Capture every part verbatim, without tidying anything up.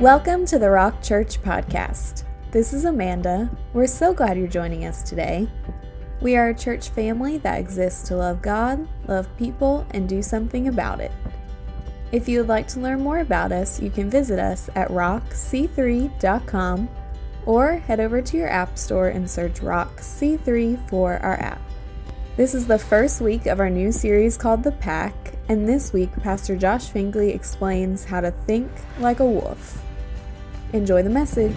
Welcome to the Rock Church Podcast. This is Amanda. We're so glad you're joining us today. We are a church family that exists to love God, love people, and do something about it. If you would like to learn more about us, you can visit us at rock c three dot com or head over to your app store and search Rock C three for our app. This is the first week of our new series called The Pack, and this week Pastor Josh Finkley explains how to think like a wolf. Enjoy the message.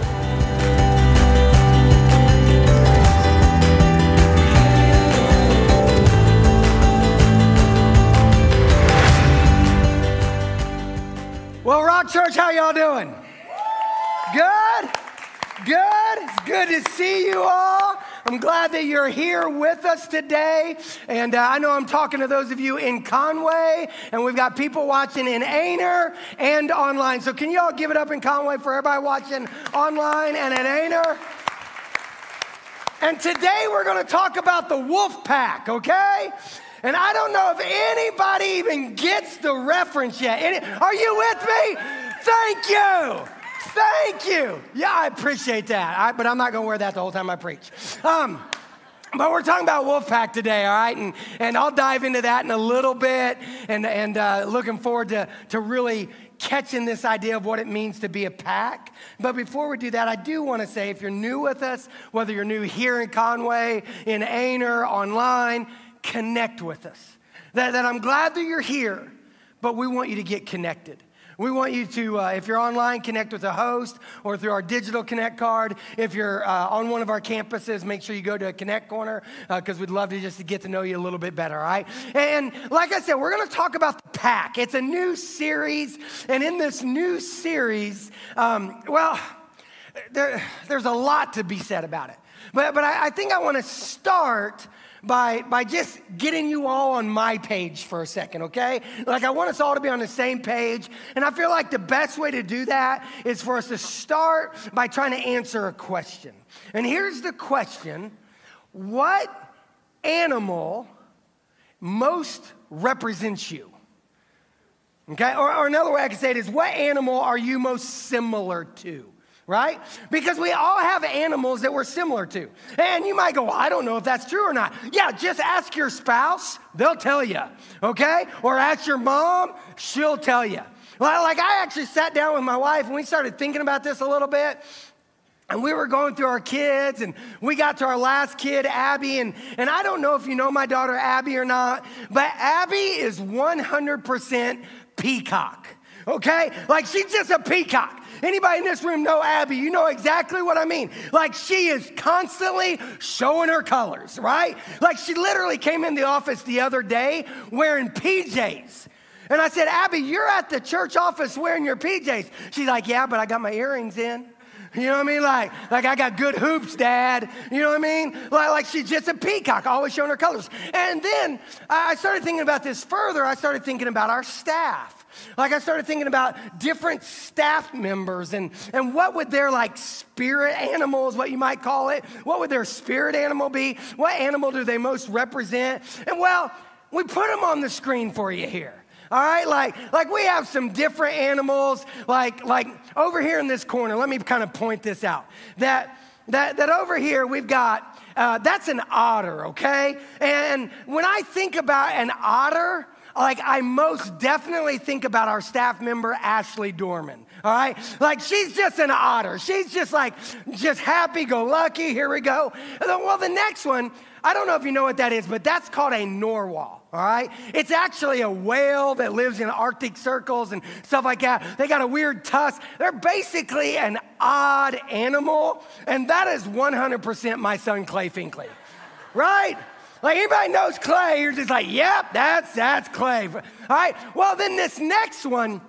Well, Rock Church, how y'all doing? Good? Good? It's good to see you all. I'm glad that you're here with us today. And uh, I know I'm talking to those of you in Conway, and we've got people watching in Aner and online. So can you all give it up in Conway for everybody watching online and in Aner? And today we're going to talk about the wolf pack, okay? And I don't know if anybody even gets the reference yet. Any, are you with me? Thank you. Thank you. Yeah, I appreciate that. I, but I'm not going to wear that the whole time I preach. Um, but we're talking about Wolfpack today, all right? And, and I'll dive into that in a little bit, and, and uh, looking forward to, to really catching this idea of what it means to be a pack. But before we do that, I do want to say, if you're new with us, whether you're new here in Conway, in Aner, online, connect with us. That, that I'm glad that you're here, but we want you to get connected. We want you to, uh, if you're online, connect with a host or through our digital Connect card. If you're uh, on one of our campuses, make sure you go to a Connect Corner because uh, we'd love to just to get to know you a little bit better, all right? And like I said, we're going to talk about the pack. It's a new series, and in this new series, um, well, there, there's a lot to be said about it. But, but I, I think I want to start By, by just getting you all on my page for a second, okay? Like, I want us all to be on the same page, and I feel like the best way to do that is for us to start by trying to answer a question. And here's the question: what animal most represents you? Okay, or, or another way I can say it is, what animal are you most similar to? Right? Because we all have animals that we're similar to. And you might go, well, I don't know if that's true or not. Yeah, just ask your spouse. They'll tell you, okay? Or ask your mom. She'll tell you. Well, like, I actually sat down with my wife and we started thinking about this a little bit. And we were going through our kids, and we got to our last kid, Abby. And, and I don't know if you know my daughter, Abby, or not, but Abby is one hundred percent peacock, okay? Like, she's just a peacock. Anybody in this room know Abby? You know exactly what I mean. Like, she is constantly showing her colors, right? Like, she literally came in the office the other day wearing P Js. And I said, Abby, you're at the church office wearing your P Js. She's like, yeah, but I got my earrings in. You know what I mean? Like, like I got good hoops, Dad. You know what I mean? Like, like she's just a peacock, always showing her colors. And then I started thinking about this further. I started thinking about our staff. Like, I started thinking about different staff members and, and what would their, like, spirit animal is what you might call it. What would their spirit animal be? What animal do they most represent? And, well, we put them on the screen for you here. All right, like, like we have some different animals, like, like over here in this corner, let me kind of point this out. That, that, that over here we've got, uh, that's an otter, okay? And when I think about an otter, like, I most definitely think about our staff member, Ashley Dorman, all right? Like, she's just an otter. She's just like, just happy-go-lucky, here we go. And then, well, the next one, I don't know if you know what that is, but that's called a narwhal, all right? It's actually a whale that lives in Arctic circles and stuff like that. They got a weird tusk. They're basically an odd animal, and that is one hundred percent my son, Clay Finkley, right? Like, anybody knows Clay, you're just like, yep, that's, that's Clay. All right, well, then this next one,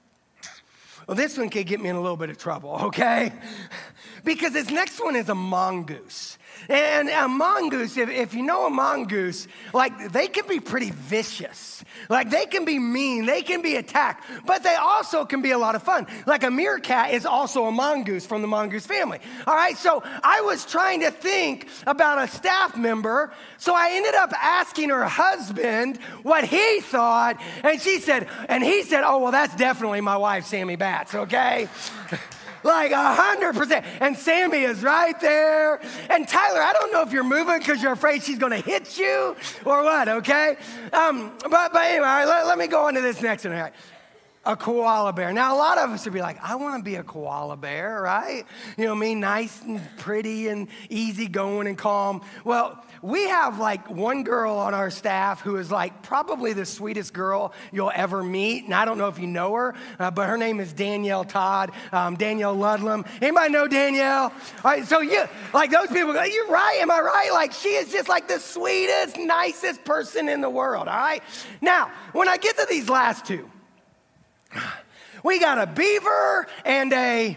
well, this one could get me in a little bit of trouble, okay? Because this next one is a mongoose. And a mongoose, if, if you know a mongoose, like they can be pretty vicious. Like they can be mean, they can be attacked, but they also can be a lot of fun. Like a meerkat is also a mongoose from the mongoose family. All right, so I was trying to think about a staff member, so I ended up asking her husband what he thought, and she said, and he said, oh, well, that's definitely my wife, Sammy Batts, okay? Like a hundred percent. And Sammy is right there. And Tyler, I don't know if you're moving because you're afraid she's going to hit you or what, okay? Um, but, but anyway, all right, let, let me go on to this next one. All right. A koala bear. Now, a lot of us would be like, I want to be a koala bear, right? You know me, nice and pretty and easygoing and calm. Well, we have like one girl on our staff who is like probably the sweetest girl you'll ever meet. And I don't know if you know her, uh, but her name is Danielle Todd, um, Danielle Ludlam. Anybody know Danielle? All right, so you, like those people go, you're right, am I right? Like she is just like the sweetest, nicest person in the world, all right? Now, when I get to these last two, we got a beaver and a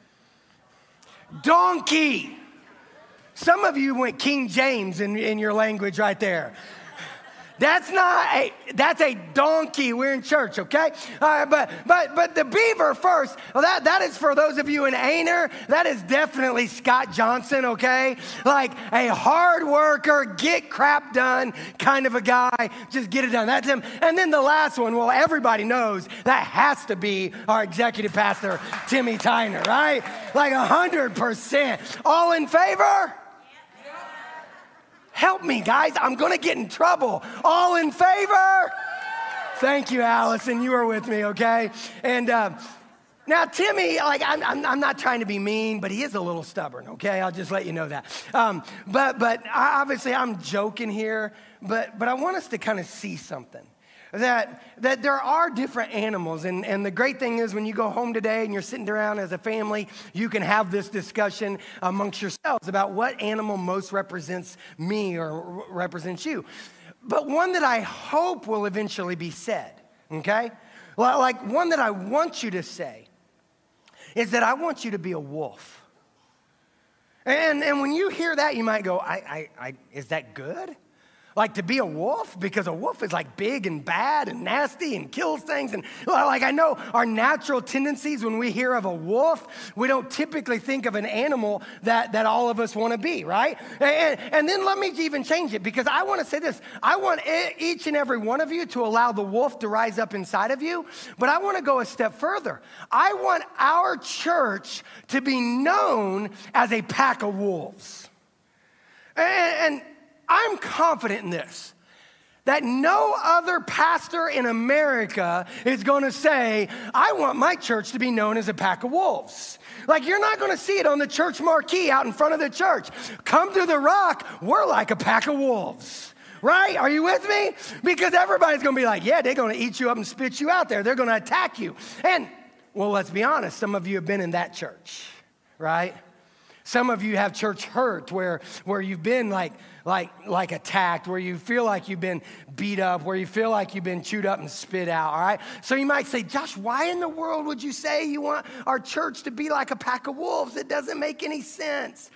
donkey. Some of you went King James in, in your language right there. That's not a, that's a donkey. We're in church, okay? All right, but but but the beaver first, well, that, that is for those of you in Aner, that is definitely Scott Johnson, okay? Like a hard worker, get crap done kind of a guy, just get it done. That's him. And then the last one, well, everybody knows that has to be our executive pastor, Timmy Tyner, right? Like a hundred percent. All in favor? Help me, guys. I'm going to get in trouble. All in favor? Thank you, Allison. You were with me, okay? And uh, now, Timmy, like, I'm, I'm, I'm not trying to be mean, but he is a little stubborn, okay? I'll just let you know that. Um, but but I, obviously, I'm joking here, but, but I want us to kind of see something. That, that there are different animals, and, and the great thing is when you go home today and you're sitting around as a family, you can have this discussion amongst yourselves about what animal most represents me or represents you. But one that I hope will eventually be said, okay? Like one that I want you to say is that I want you to be a wolf. And, and when you hear that, you might go, I, I, I, is that good? Like to be a wolf? Because a wolf is like big and bad and nasty and kills things. And like I know our natural tendencies when we hear of a wolf, we don't typically think of an animal that, that all of us want to be, right? And, and then let me even change it because I want to say this. I want each and every one of you to allow the wolf to rise up inside of you. But I want to go a step further. I want our church to be known as a pack of wolves. And, and I'm confident in this, that no other pastor in America is going to say, I want my church to be known as a pack of wolves. Like you're not going to see it on the church marquee out in front of the church. Come to the Rock, we're like a pack of wolves. Right? Are you with me? Because everybody's going to be like, yeah, they're going to eat you up and spit you out there. They're going to attack you. And, well, let's be honest, some of you have been in that church, right? Some of you have church hurt where, where you've been like, like, like attacked, where you feel like you've been beat up, where you feel like you've been chewed up and spit out, all right? So you might say, Josh, why in the world would you say you want our church to be like a pack of wolves? It doesn't make any sense.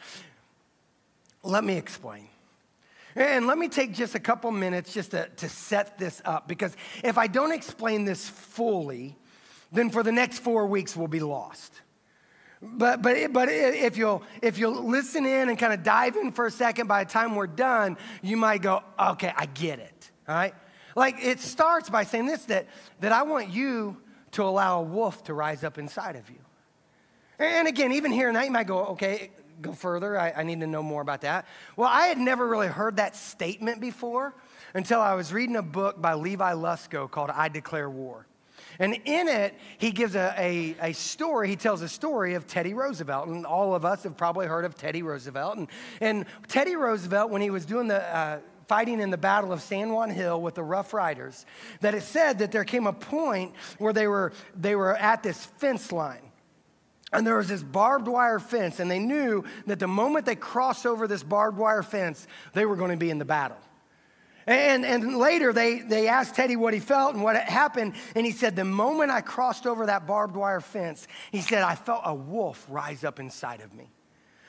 Let me explain. And let me take just a couple minutes just to, to set this up, because if I don't explain this fully, then for the next four weeks we'll be lost. But but but if you'll if you'll listen in and kind of dive in for a second, by the time we're done, you might go, okay, I get it. All right? Like it starts by saying this, that that I want you to allow a wolf to rise up inside of you. And again, even hearing that, you might go, okay, go further. I, I need to know more about that. Well, I had never really heard that statement before until I was reading a book by Levi Lusko called I Declare War. And in it, he gives a, a, a story, he tells a story of Teddy Roosevelt. And all of us have probably heard of Teddy Roosevelt. And, and Teddy Roosevelt, when he was doing the uh, fighting in the Battle of San Juan Hill with the Rough Riders, that it said that there came a point where they were, they were at this fence line. And there was this barbed wire fence, and they knew that the moment they crossed over this barbed wire fence, they were going to be in the battle. And, and later, they, they asked Teddy what he felt and what happened, and he said, the moment I crossed over that barbed wire fence, he said, I felt a wolf rise up inside of me.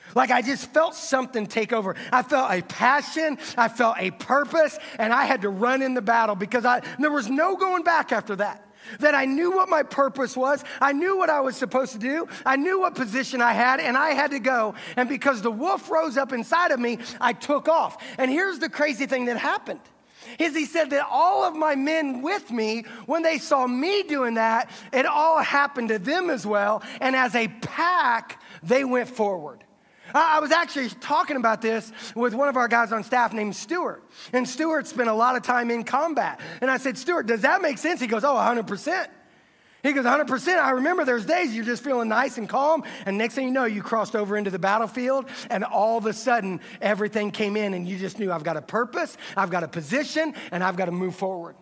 Like I just felt something take over. I felt a passion, I felt a purpose, and I had to run in the battle because I, there was no going back after that. That I knew what my purpose was. I knew what I was supposed to do. I knew what position I had, and I had to go. And because the wolf rose up inside of me, I took off. And here's the crazy thing that happened. Is he said that all of my men with me, when they saw me doing that, it all happened to them as well. And as a pack, they went forward. I was actually talking about this with one of our guys on staff named Stuart. And Stuart spent a lot of time in combat. And I said, Stuart, does that make sense? He goes, oh, one hundred percent. He goes, one hundred percent. I remember there's days you're just feeling nice and calm. And next thing you know, you crossed over into the battlefield. And all of a sudden, everything came in. And you just knew, I've got a purpose, I've got a position, and I've got to move forward.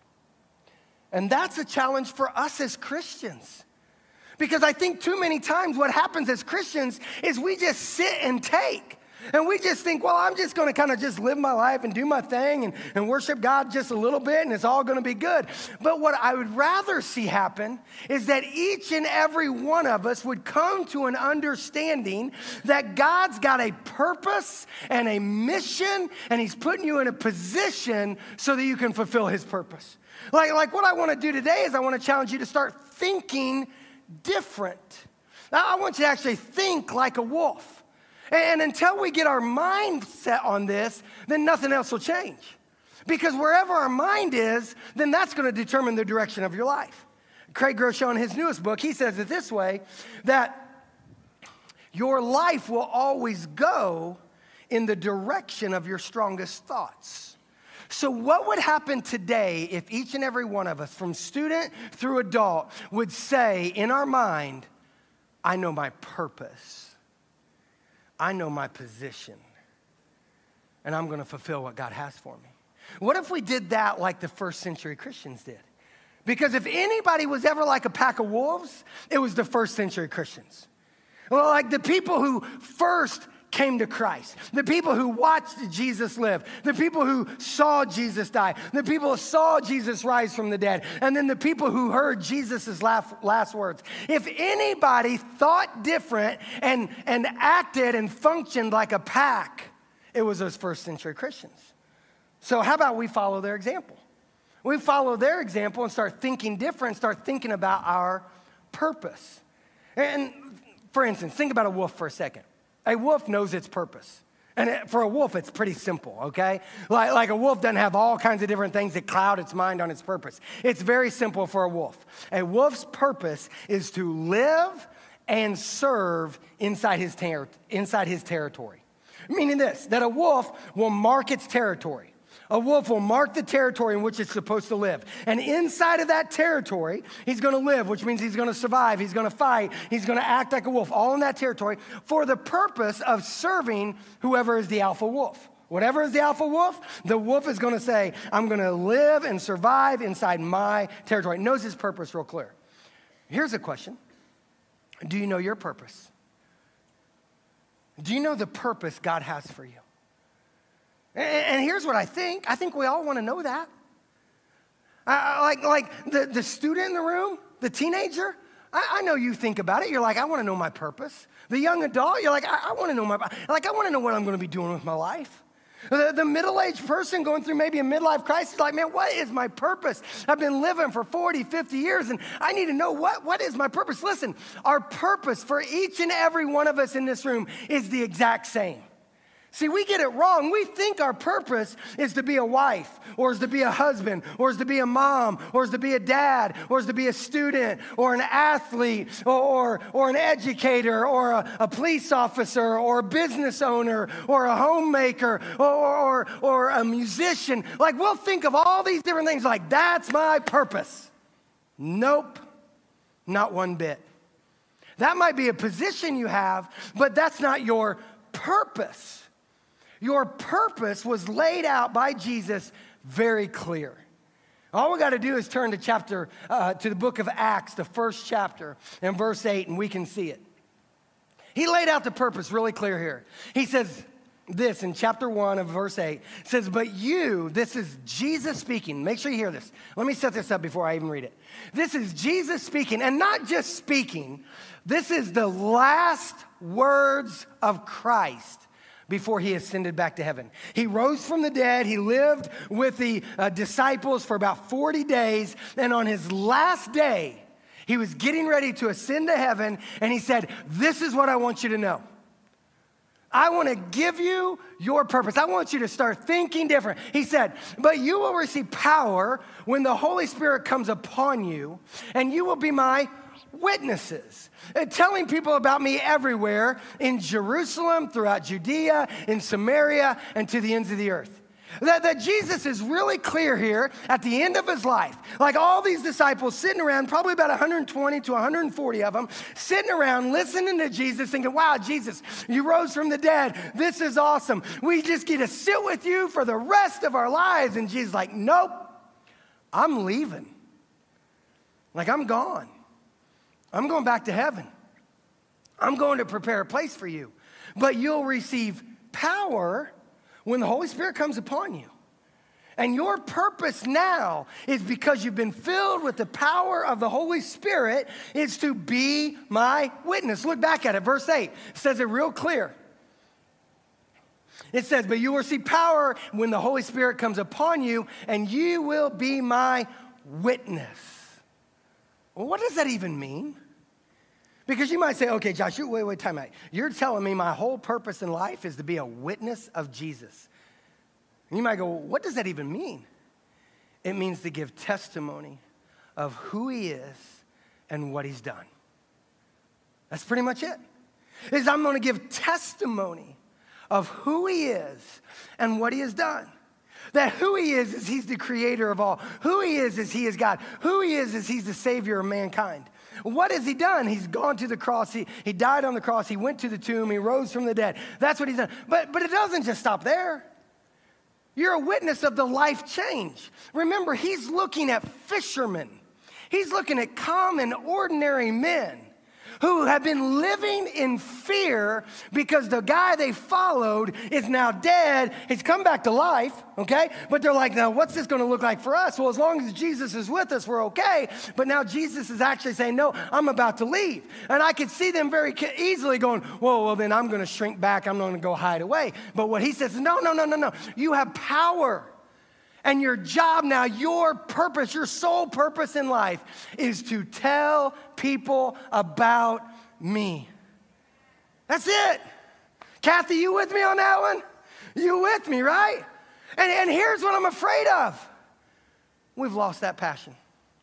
And that's a challenge for us as Christians. Because I think too many times what happens as Christians is we just sit and take. And we just think, well, I'm just going to kind of just live my life and do my thing and, and worship God just a little bit and it's all going to be good. But what I would rather see happen is that each and every one of us would come to an understanding that God's got a purpose and a mission and he's putting you in a position so that you can fulfill his purpose. Like, like what I want to do today is I want to challenge you to start thinking different. Now, I want you to actually think like a wolf. And until we get our mind set on this, then nothing else will change. Because wherever our mind is, then that's going to determine the direction of your life. Craig Groeschel, in his newest book, he says it this way, that your life will always go in the direction of your strongest thoughts. So what would happen today if each and every one of us, from student through adult, would say in our mind, I know my purpose, I know my position, and I'm going to fulfill what God has for me? What if we did that like the first century Christians did? Because if anybody was ever like a pack of wolves, it was the first century Christians. Well, like the people who first came to Christ, the people who watched Jesus live, the people who saw Jesus die, the people who saw Jesus rise from the dead, and then the people who heard Jesus' last, last words. If anybody thought different and, and acted and functioned like a pack, it was those first century Christians. So how about we follow their example? We follow their example and start thinking different, start thinking about our purpose. And for instance, think about a wolf for a second. A wolf knows its purpose. And it, for a wolf, it's pretty simple, okay? Like, like a wolf doesn't have all kinds of different things that cloud its mind on its purpose. It's very simple for a wolf. A wolf's purpose is to live and serve inside his, ter- inside his territory. Meaning this, that a wolf will mark its territory. A wolf will mark the territory in which it's supposed to live. And inside of that territory, he's going to live, which means he's going to survive, he's going to fight, he's going to act like a wolf, all in that territory for the purpose of serving whoever is the alpha wolf. Whatever is the alpha wolf, the wolf is going to say, I'm going to live and survive inside my territory. It knows his purpose real clear. Here's a question. Do you know your purpose? Do you know the purpose God has for you? And here's what I think. I think we all want to know that. Uh, like like the, the student in the room, the teenager, I, I know you think about it. You're like, I want to know my purpose. The young adult, you're like, I, I want to know my, like, I want to know what I'm going to be doing with my life. The, the middle-aged person going through maybe a midlife crisis, like, man, what is my purpose? I've been living for forty, fifty years, and I need to know what, what is my purpose. Listen, our purpose for each and every one of us in this room is the exact same. See, we get it wrong. We think our purpose is to be a wife, or is to be a husband, or is to be a mom, or is to be a dad, or is to be a student, or an athlete, or, or, or an educator, or a, a police officer, or a business owner, or a homemaker, or, or, or a musician. Like, we'll think of all these different things like, that's my purpose. Nope, not one bit. That might be a position you have, but that's not your purpose. Your purpose was laid out by Jesus very clear. All we got to do is turn to chapter, uh, to the book of Acts, the first chapter, and verse eight, and we can see it. He laid out the purpose really clear here. He says, this in chapter one of verse eight. It says, but you, this is Jesus speaking. Make sure you hear this. Let me set this up before I even read it. This is Jesus speaking, and not just speaking. This is the last words of Christ before he ascended back to heaven. He rose from the dead. He lived with the uh, disciples for about forty days. And on his last day, he was getting ready to ascend to heaven. And he said, this is what I want you to know. I want to give you your purpose. I want you to start thinking different. He said, but you will receive power when the Holy Spirit comes upon you, and you will be my witnesses, uh, telling people about me everywhere in Jerusalem, throughout Judea, in Samaria, and to the ends of the earth. That, that Jesus is really clear here at the end of his life. Like all these disciples sitting around, probably about one hundred twenty to one hundred forty of them, sitting around listening to Jesus thinking, wow, Jesus, you rose from the dead. This is awesome. We just get to sit with you for the rest of our lives. And Jesus is like, nope, I'm leaving. Like I'm gone. I'm going back to heaven. I'm going to prepare a place for you. But you'll receive power when the Holy Spirit comes upon you. And your purpose now is because you've been filled with the power of the Holy Spirit is to be my witness. Look back at it. Verse eight says it real clear. It says, but you will receive power when the Holy Spirit comes upon you, and you will be my witness. Well, what does that even mean? Because you might say, okay, Josh, you, wait, wait, time out. You're telling me my whole purpose in life is to be a witness of Jesus. And you might go, well, what does that even mean? It means to give testimony of who he is and what he's done. That's pretty much it. Is I'm going to give testimony of who he is and what he has done. That who he is is he's the creator of all. Who he is is he is God. Who he is is he's the savior of mankind. What has he done? He's gone to the cross. He, he died on the cross. He went to the tomb. He rose from the dead. That's what he's done. But, but it doesn't just stop there. You're a witness of the life change. Remember, he's looking at fishermen. He's looking at common, ordinary men who have been living in fear because the guy they followed is now dead. He's come back to life, okay? But they're like, now what's this going to look like for us? Well, as long as Jesus is with us, we're okay. But now Jesus is actually saying, no, I'm about to leave. And I could see them very easily going, whoa, well, then I'm going to shrink back. I'm going to go hide away. But what he says is, no, no, no, no, no. You have power. And your job now, your purpose, your sole purpose in life is to tell people about me. That's it. Kathy, you with me on that one? You with me, right? And, and here's what I'm afraid of. We've lost that passion.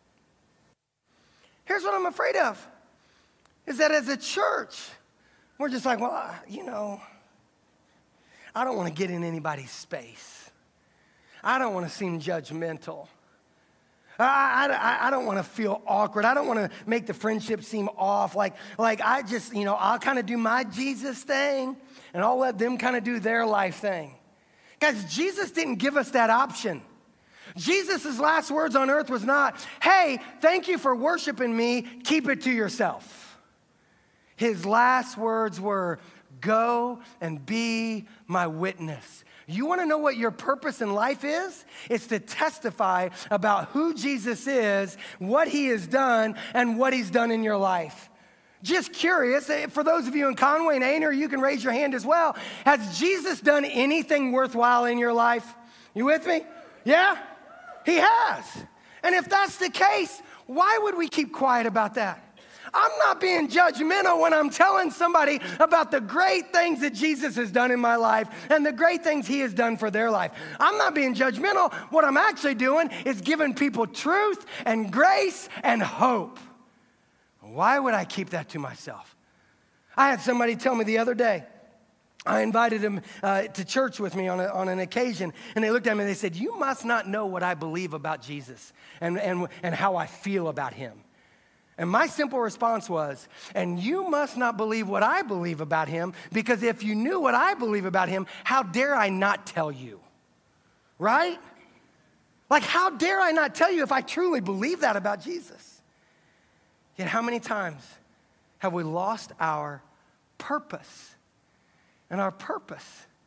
Here's what I'm afraid of. Is that as a church, we're just like, well, you know, I don't want to get in anybody's space. I don't want to seem judgmental. I, I, I don't want to feel awkward. I don't want to make the friendship seem off. Like, like I just, you know, I'll kind of do my Jesus thing, and I'll let them kind of do their life thing. Guys, Jesus didn't give us that option. Jesus' last words on earth was not, hey, thank you for worshiping me. Keep it to yourself. His last words were, go and be my witness. You want to know what your purpose in life is? It's to testify about who Jesus is, what he has done, and what he's done in your life. Just curious, for those of you in Conway and Aner, you can raise your hand as well. Has Jesus done anything worthwhile in your life? You with me? Yeah? He has. And if that's the case, why would we keep quiet about that? I'm not being judgmental when I'm telling somebody about the great things that Jesus has done in my life and the great things he has done for their life. I'm not being judgmental. What I'm actually doing is giving people truth and grace and hope. Why would I keep that to myself? I had somebody tell me the other day, I invited him uh, to church with me on, a, on an occasion, and they looked at me and they said, you must not know what I believe about Jesus and, and, and how I feel about him. And my simple response was, and you must not believe what I believe about him, because if you knew what I believe about him, how dare I not tell you, right? Like, how dare I not tell you if I truly believe that about Jesus? Yet how many times have we lost our purpose? And our purpose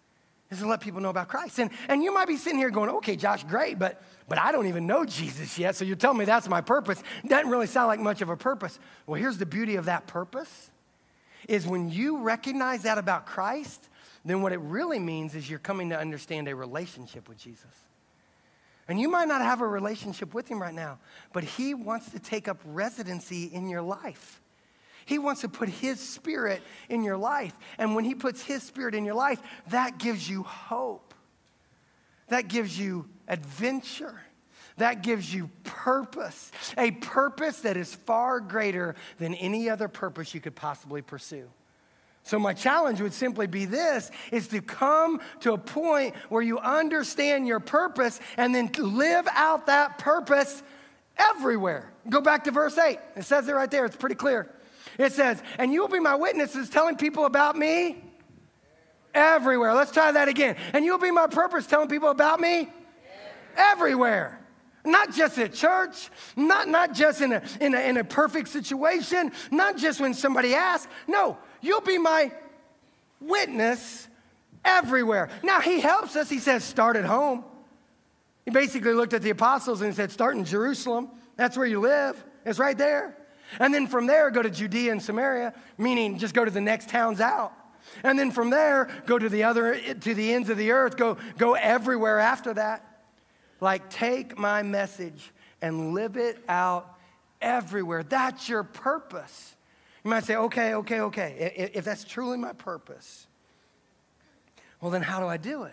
is to let people know about Christ. And, and you might be sitting here going, okay, Josh, great, but, but I don't even know Jesus yet, so you're telling me that's my purpose. Doesn't really sound like much of a purpose. Well, here's the beauty of that purpose, is when you recognize that about Christ, then what it really means is you're coming to understand a relationship with Jesus. And you might not have a relationship with him right now, but he wants to take up residency in your life. He wants to put his spirit in your life. And when he puts his spirit in your life, that gives you hope. That gives you adventure. That gives you purpose. A purpose that is far greater than any other purpose you could possibly pursue. So my challenge would simply be this, is to come to a point where you understand your purpose and then live out that purpose everywhere. Go back to verse eight. It says it right there. It's pretty clear. It says, and you will be my witnesses telling people about me everywhere. Let's try that again. And you'll be my purpose telling people about me everywhere. Not just at church, not, not just in a, in, a, in a perfect situation, not just when somebody asks. No, you'll be my witness everywhere. Now, he helps us. He says, start at home. He basically looked at the apostles and said, start in Jerusalem. That's where you live. It's right there. And then from there, go to Judea and Samaria, meaning just go to the next towns out. And then from there, go to the other, to the ends of the earth. Go, go everywhere after that. Like, take my message and live it out everywhere. That's your purpose. You might say, okay, okay, okay. If that's truly my purpose, well, then how do I do it?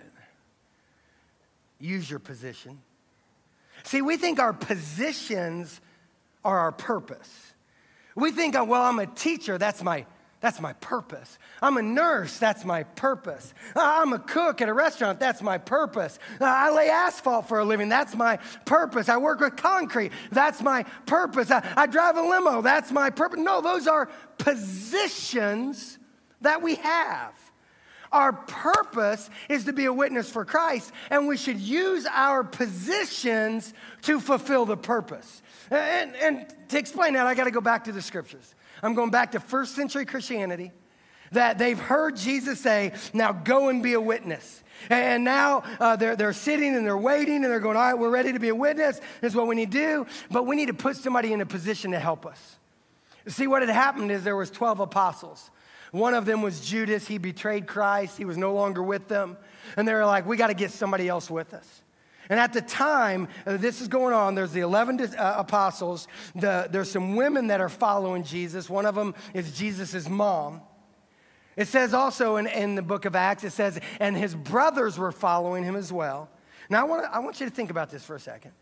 Use your position. See, we think our positions are our purpose. We think, oh, well, I'm a teacher, that's my, that's my purpose. I'm a nurse, that's my purpose. I'm a cook at a restaurant, that's my purpose. I lay asphalt for a living, that's my purpose. I work with concrete, that's my purpose. I, I drive a limo, that's my purpose. No, those are positions that we have. Our purpose is to be a witness for Christ, and we should use our positions to fulfill the purpose. And, and to explain that, I got to go back to the scriptures. I'm going back to first century Christianity, that they've heard Jesus say, now go and be a witness. And now uh, they're, they're sitting and they're waiting and they're going, all right, we're ready to be a witness. This is what we need to do. But we need to put somebody in a position to help us. See, what had happened is there was twelve apostles. One of them was Judas. He betrayed Christ. He was no longer with them. And they were like, we got to get somebody else with us. And at the time, uh, this is going on, there's the eleven uh, apostles. The, there's some women that are following Jesus. One of them is Jesus' mom. It says also in, in the book of Acts, it says, and his brothers were following him as well. Now, I want, I want you to think about this for a second.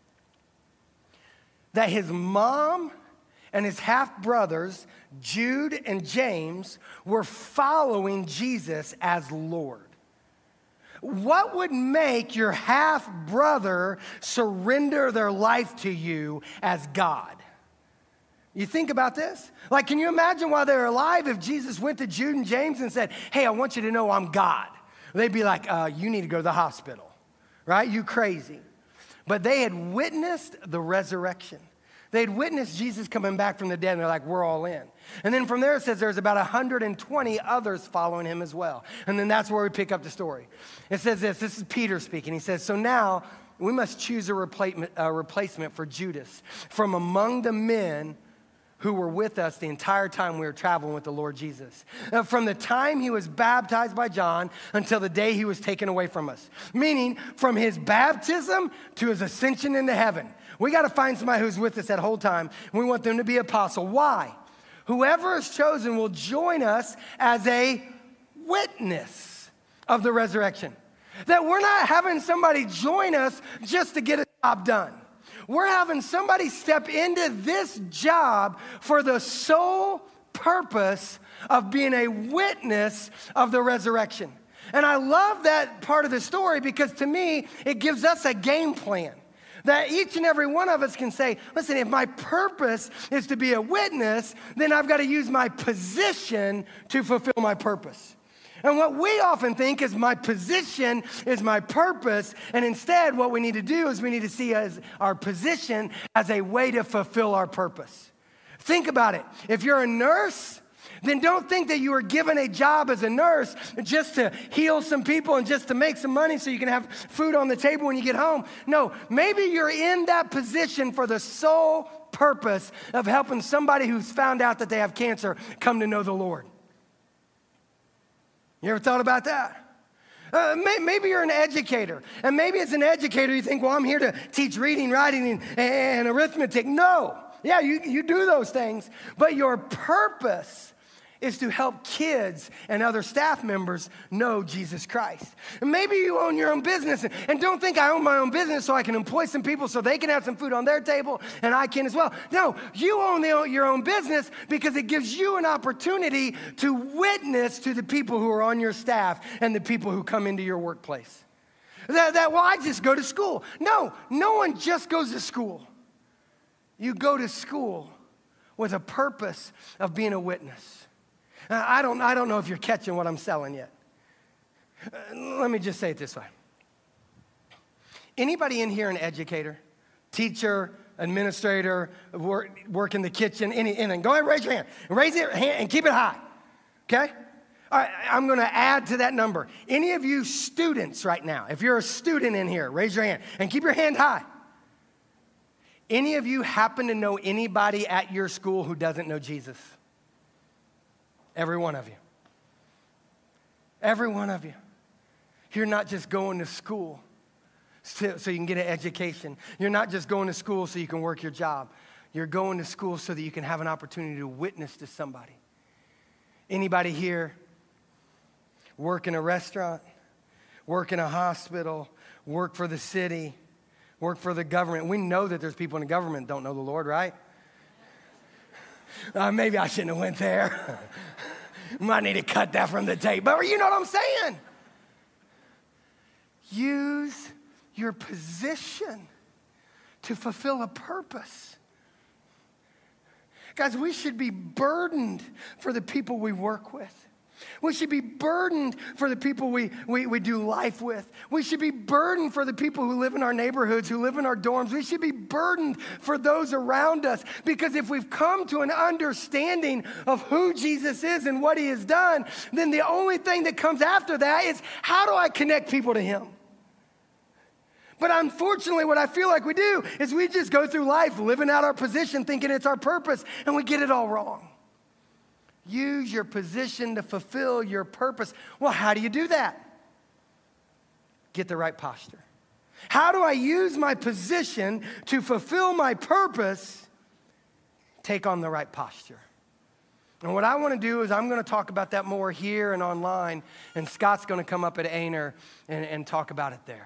That his mom and his half-brothers, Jude and James, were following Jesus as Lord. What would make your half-brother surrender their life to you as God? You think about this? Like, can you imagine while they're alive if Jesus went to Jude and James and said, hey, I want you to know I'm God? They'd be like, uh, you need to go to the hospital, right? You crazy. But they had witnessed the resurrection. They'd witnessed Jesus coming back from the dead, and they're like, we're all in. And then from there, it says there's about one hundred twenty others following him as well. And then that's where we pick up the story. It says this, this is Peter speaking. He says, so now we must choose a replacement, a replacement for Judas from among the men who were with us the entire time we were traveling with the Lord Jesus. Now, from the time he was baptized by John until the day he was taken away from us. Meaning, from his baptism to his ascension into heaven. We got to find somebody who's with us that whole time. We want them to be apostle. Why? Whoever is chosen will join us as a witness of the resurrection. That we're not having somebody join us just to get a job done. We're having somebody step into this job for the sole purpose of being a witness of the resurrection. And I love that part of the story because to me, it gives us a game plan. That each and every one of us can say, listen, if my purpose is to be a witness, then I've got to use my position to fulfill my purpose. And what we often think is my position is my purpose, and instead what we need to do is we need to see as our position as a way to fulfill our purpose. Think about it. If you're a nurse then don't think that you were given a job as a nurse just to heal some people and just to make some money so you can have food on the table when you get home. No, maybe you're in that position for the sole purpose of helping somebody who's found out that they have cancer come to know the Lord. You ever thought about that? Uh, may, maybe you're an educator, and maybe as an educator you think, well, I'm here to teach reading, writing, and, and arithmetic. No. Yeah, you, you do those things, but your purpose is to help kids and other staff members know Jesus Christ. And maybe you own your own business, and, and don't think I own my own business so I can employ some people so they can have some food on their table and I can as well. No, you own the, your own business because it gives you an opportunity to witness to the people who are on your staff and the people who come into your workplace. That, that well, I just go to school. No, no one just goes to school. You go to school with a purpose of being a witness. I don't, I don't know if you're catching what I'm selling yet. Uh, let me just say it this way. Anybody in here an educator, teacher, administrator, work, work in the kitchen, any, any, go ahead and raise your hand. Raise your hand and keep it high, okay? All right, I'm going to add to that number. Any of you students right now, if you're a student in here, raise your hand and keep your hand high. Any of you happen to know anybody at your school who doesn't know Jesus? Every one of you. Every one of you. You're not just going to school so, so you can get an education. You're not just going to school so you can work your job. You're going to school so that you can have an opportunity to witness to somebody. Anybody here work in a restaurant, work in a hospital, work for the city, work for the government? We know that there's people in the government that don't know the Lord, right? Uh, maybe I shouldn't have went there. Might need to cut that from the tape. But you know what I'm saying? Use your position to fulfill a purpose. Guys, we should be burdened for the people we work with. We should be burdened for the people we, we, we do life with. We should be burdened for the people who live in our neighborhoods, who live in our dorms. We should be burdened for those around us, because if we've come to an understanding of who Jesus is and what he has done, then the only thing that comes after that is, how do I connect people to him? But unfortunately, what I feel like we do is we just go through life living out our position, thinking it's our purpose, and we get it all wrong. Use your position to fulfill your purpose. Well, how do you do that? Get the right posture. How do I use my position to fulfill my purpose? Take on the right posture. And what I want to do is I'm going to talk about that more here and online, and Scott's going to come up at Aner and, and talk about it there.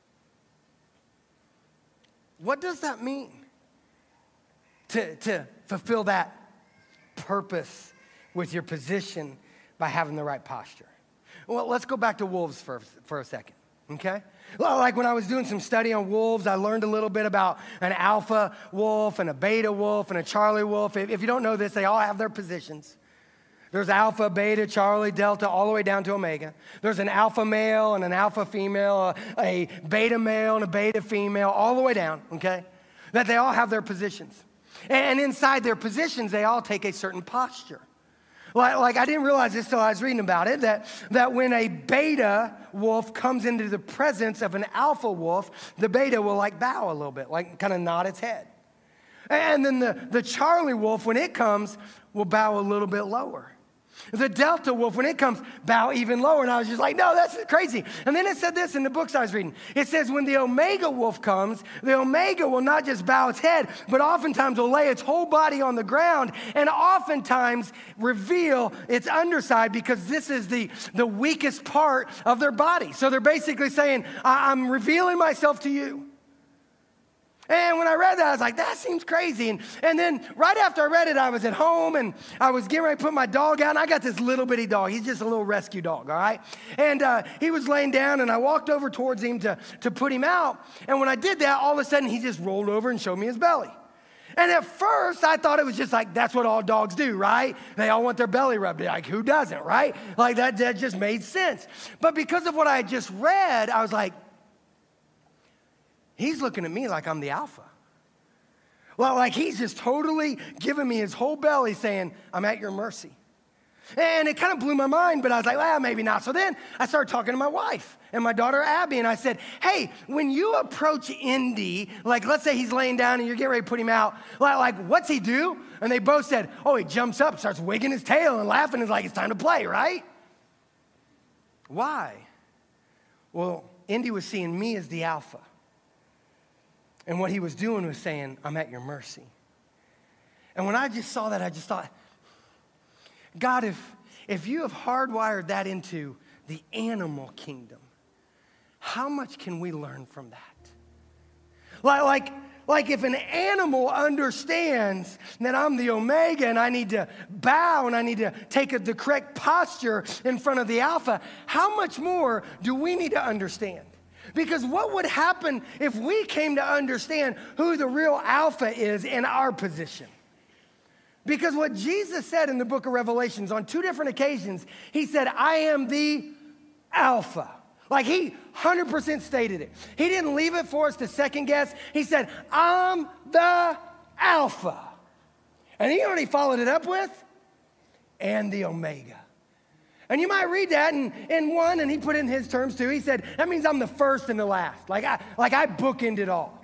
What does that mean to, to fulfill that purpose with your position by having the right posture? Well, let's go back to wolves for, for a second, okay? Well, like when I was doing some study on wolves, I learned a little bit about an alpha wolf and a beta wolf and a Charlie wolf. If, if you don't know this, they all have their positions. There's alpha, beta, Charlie, delta, all the way down to omega. There's an alpha male and an alpha female, a, a beta male and a beta female, all the way down, okay? That they all have their positions. And, and inside their positions, they all take a certain posture. Like, like I didn't realize this till I was reading about it, that, that when a beta wolf comes into the presence of an alpha wolf, the beta will like bow a little bit, like kind of nod its head. And then the, the Charlie wolf, when it comes, will bow a little bit lower. The delta wolf, when it comes, bow even lower. And I was just like, no, that's crazy. And then it said this in the books I was reading. It says when the omega wolf comes, the omega will not just bow its head, but oftentimes will lay its whole body on the ground and oftentimes reveal its underside, because this is the, the weakest part of their body. So they're basically saying, I- I'm revealing myself to you. And when I read that, I was like, that seems crazy. And, and then right after I read it, I was at home, and I was getting ready to put my dog out, and I got this little bitty dog. He's just a little rescue dog, all right? And uh, he was laying down, and I walked over towards him to, to put him out. And when I did that, all of a sudden, he just rolled over and showed me his belly. And at first, I thought it was just like, that's what all dogs do, right? They all want their belly rubbed. Like, who doesn't, right? Like, that, that just made sense. But because of what I had just read, I was like, he's looking at me like I'm the alpha. Well, like he's just totally giving me his whole belly saying, I'm at your mercy. And it kind of blew my mind, but I was like, well, maybe not. So then I started talking to my wife and my daughter, Abby, and I said, hey, when you approach Indy, like let's say he's laying down and you're getting ready to put him out, like, like what's he do? And they both said, oh, he jumps up, starts wigging his tail and laughing. It's like, it's time to play, right? Why? Well, Indy was seeing me as the alpha. And what he was doing was saying, I'm at your mercy. And when I just saw that, I just thought, God, if, if you have hardwired that into the animal kingdom, how much can we learn from that? Like, like, like if an animal understands that I'm the omega and I need to bow and I need to take a, the correct posture in front of the alpha, how much more do we need to understand? Because what would happen if we came to understand who the real alpha is in our position? Because what Jesus said in the book of Revelations on two different occasions, he said, I am the Alpha. Like he one hundred percent stated it. He didn't leave it for us to second guess. He said, I'm the Alpha. And he already followed it up with, and the Omega. And you might read that in, in one, and he put in his terms too. He said, that means I'm the first and the last. Like I, like I bookend it all.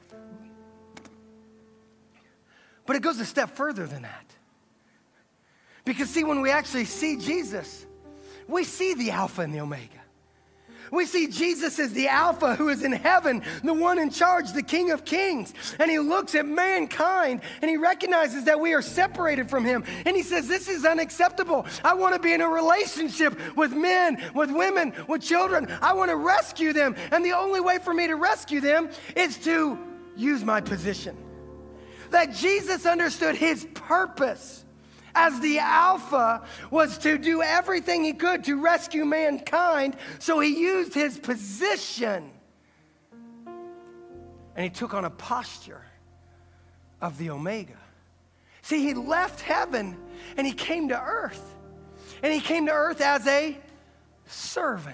But it goes a step further than that. Because see, when we actually see Jesus, we see the Alpha and the Omega. We see Jesus as the Alpha who is in heaven, the one in charge, the King of Kings. And he looks at mankind and he recognizes that we are separated from him. And he says, this is unacceptable. I want to be in a relationship with men, with women, with children. I want to rescue them. And the only way for me to rescue them is to use my position. That Jesus understood his purpose as the Alpha was to do everything he could to rescue mankind, so he used his position and he took on a posture of the Omega. See, he left heaven and he came to earth, and he came to earth as a servant.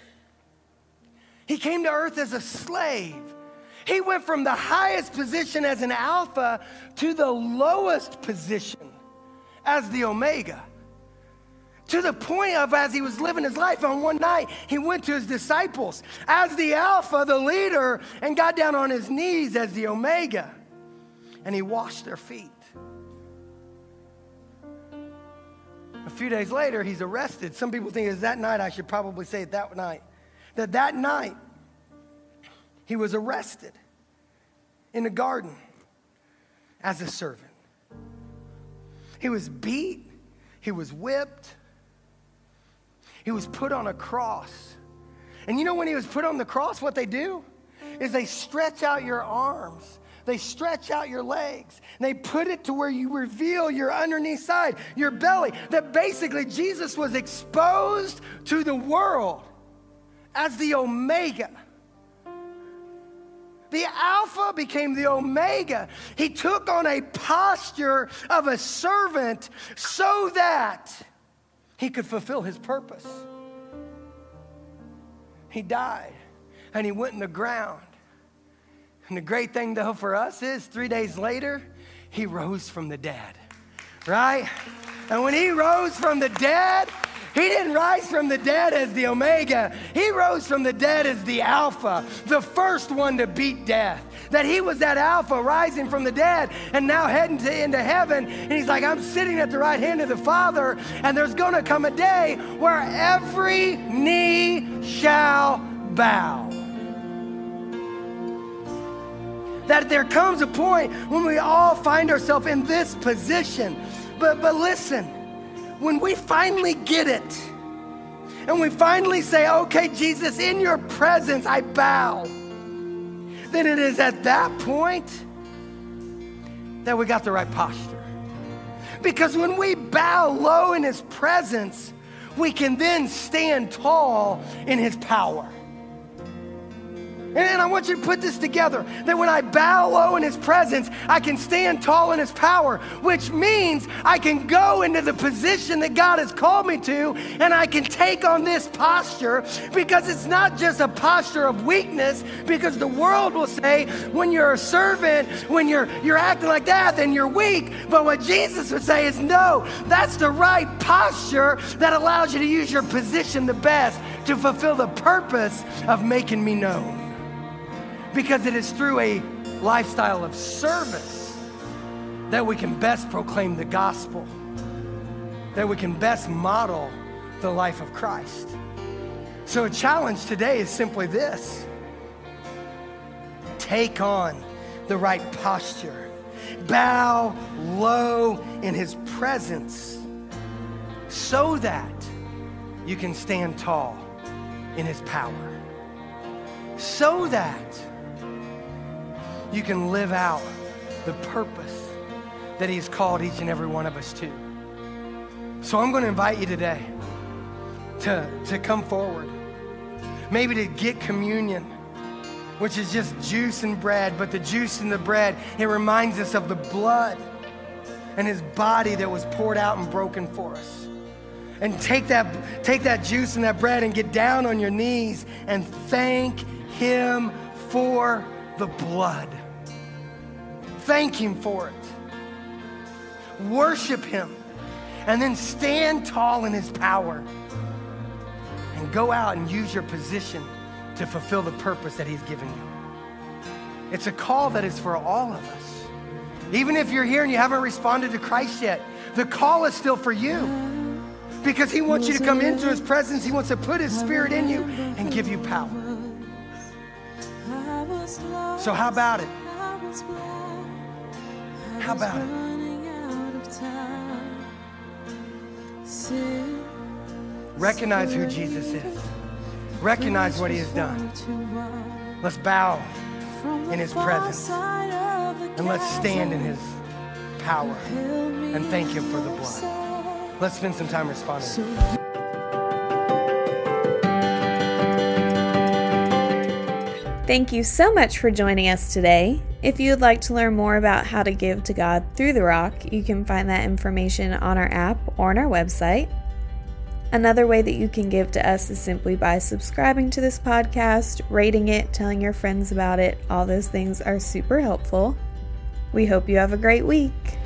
He came to earth as a slave. He went from the highest position as an Alpha to the lowest position as the Omega. To the point of, as he was living his life, on one night, he went to his disciples as the Alpha, the leader, and got down on his knees as the Omega. And he washed their feet. A few days later, he's arrested. Some people think it's that night. I should probably say it that night. That that night, he was arrested in the garden as a servant. He was beat. He was whipped. He was put on a cross. And you know when he was put on the cross, what they do is they stretch out your arms. They stretch out your legs. And they put it to where you reveal your underneath side, your belly. That basically Jesus was exposed to the world as the Omega. The Alpha became the Omega. He took on a posture of a servant so that he could fulfill his purpose. He died and he went in the ground. And the great thing though for us is three days later, he rose from the dead, right? And when he rose from the dead, he didn't rise from the dead as the Omega. He rose from the dead as the Alpha, the first one to beat death. That he was that Alpha rising from the dead and now heading to, into heaven. And he's like, I'm sitting at the right hand of the Father, and there's going to come a day where every knee shall bow. That there comes a point when we all find ourselves in this position. But, but listen, when we finally get it, and we finally say, okay, Jesus, in your presence, I bow, then it is at that point that we got the right posture. Because when we bow low in his presence, we can then stand tall in his power. And I want you to put this together, that when I bow low in his presence, I can stand tall in his power, which means I can go into the position that God has called me to, and I can take on this posture, because it's not just a posture of weakness, because the world will say, when you're a servant, when you're, you're acting like that, then you're weak. But what Jesus would say is, no, that's the right posture that allows you to use your position the best to fulfill the purpose of making me known. Because it is through a lifestyle of service that we can best proclaim the gospel, that we can best model the life of Christ. So a challenge today is simply this: take on the right posture, bow low in his presence, so that you can stand tall in his power, so that you can live out the purpose that he's called each and every one of us to. So I'm going to invite you today to, to come forward, maybe to get communion, which is just juice and bread, but the juice and the bread, it reminds us of the blood and his body that was poured out and broken for us. And take that, take that juice and that bread and get down on your knees and thank him for the blood. Thank him for it. Worship him. And then stand tall in his power. And go out and use your position to fulfill the purpose that he's given you. It's a call that is for all of us. Even if you're here and you haven't responded to Christ yet, the call is still for you. Because he wants you to come into his presence. He wants to put his spirit in you and give you power. So how about it? How about it? Recognize who Jesus is. Recognize what he has done. Let's bow in his presence. And let's stand in his power and thank him for the blood. Let's spend some time responding. Thank you so much for joining us today. If you would like to learn more about how to give to God through the Rock, you can find that information on our app or on our website. Another way that you can give to us is simply by subscribing to this podcast, rating it, telling your friends about it. All those things are super helpful. We hope you have a great week.